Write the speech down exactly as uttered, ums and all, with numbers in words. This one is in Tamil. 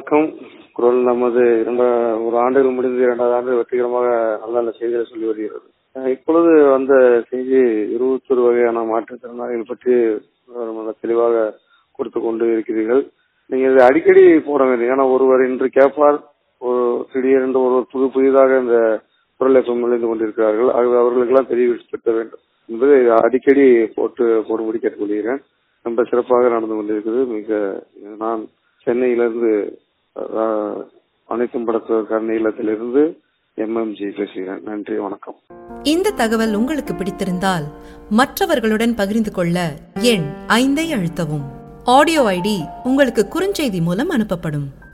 வணக்கம். குரல் நமது இரண்டா ஒரு ஆண்டுகள் முடிந்து இரண்டாவது ஆண்டு வெற்றிகரமாக நல்ல நல்ல செய்திகளை சொல்லி வருகிறது. அஹ் இப்பொழுது வந்த செய்தி இருபத்தொரு வகையான மாற்றுத்திறனாளிகள் பற்றி நல்ல தெளிவாக கொடுத்து கொண்டு இருக்கிறீர்கள். நீங்க இதை அடிக்கடி போட வேண்டும். ஏன்னா ஒருவர் இன்று கேட்பார், ஒரு திடீரென்று ஒருவர் புது புதிதாக இந்த குரல் எஃப்எம் நுழைந்து கொண்டிருக்கிறார்கள். ஆகவே அவர்களுக்கெல்லாம் தெரிவிப்படுத்த வேண்டும் என்பதை அடிக்கடி போட்டு போடும்படி கேட்டுக்கொள்கிறேன். ரொம்ப சிறப்பாக நடந்து கொண்டிருக்கிறது. மிக நான் சென்னையிலிருந்து அனைத்தும் படத்தோர் நீளத்திலிருந்து எம்எம்ஜி பேசுகிறேன். நன்றி, வணக்கம். இந்த தகவல் உங்களுக்கு பிடித்திருந்தால் மற்றவர்களுடன் பகிர்ந்து கொள்ள எண் ஐந்தை அழுத்தவும். ஆடியோ ஐடி உங்களுக்கு குறுஞ்செய்தி மூலம் அனுப்பப்படும்.